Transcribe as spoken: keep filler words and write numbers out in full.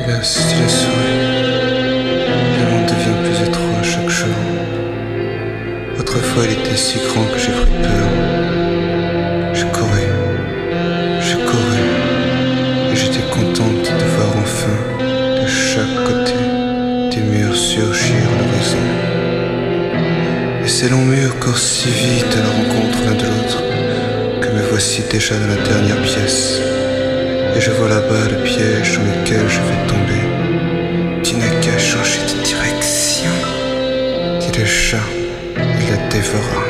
agace, tu la souris. Le monde devient plus étroit chaque jour. Autrefois il était si grand que j'ai pris peur. Je courais, je courais, et j'étais contente de voir enfin, de chaque côté, des murs surgir à l'horizon. Et ces longs murs courent si vite à la rencontre l'un de l'autre, que me voici déjà dans la dernière pièce. Et je vois là-bas le piège dans lequel je vais tomber. Tu n'as qu'à changer de direction, dit le chat, il la dévora.